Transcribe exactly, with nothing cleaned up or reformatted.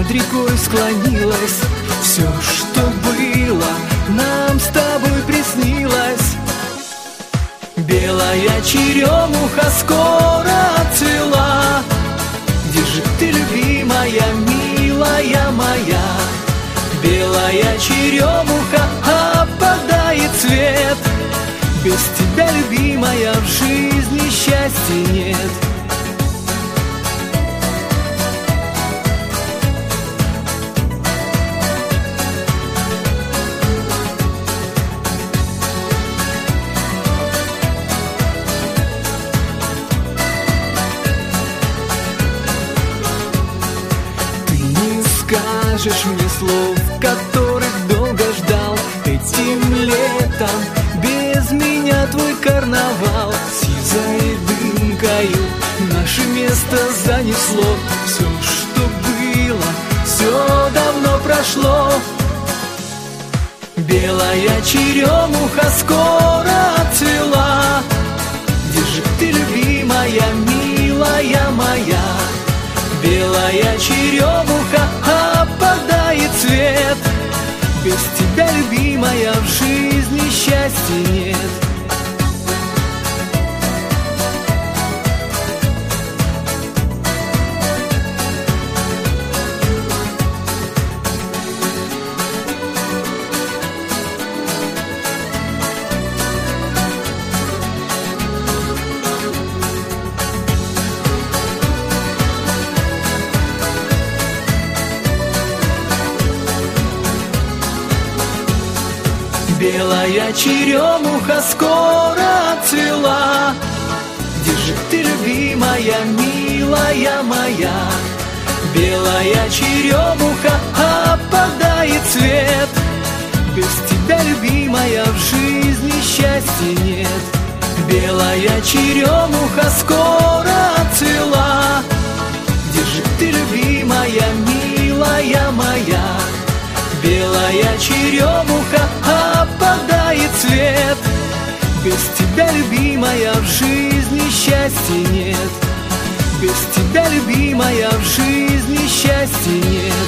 над рекой склонилась. Все, что было, нам с тобой приснилось. Белая черемуха скоро цвела. Где же ты, любимая, милая моя? Белая черемуха опадает цвет. Без тебя, любимая, в жизни счастья нет. Скажешь мне слов, которых долго ждал. Этим летом без меня твой карнавал сизой дымкою наше место занесло. Все, что было, все давно прошло. Белая черемуха скоро цвела. Где же ты, любимая, милая моя? Белая черемуха опадает цвет. Без тебя, любимая, в жизни счастья нет. Белая черемуха скоро цвела. Где же ты, любимая, милая моя? Белая черемуха опадает цвет. Без тебя, любимая, в жизни счастья нет. Белая черемуха скоро цвела. Где же ты, любимая, милая моя? Белая черемуха опадает цвет. Без тебя, любимая, в жизни счастья нет. Без тебя, любимая, в жизни счастья нет.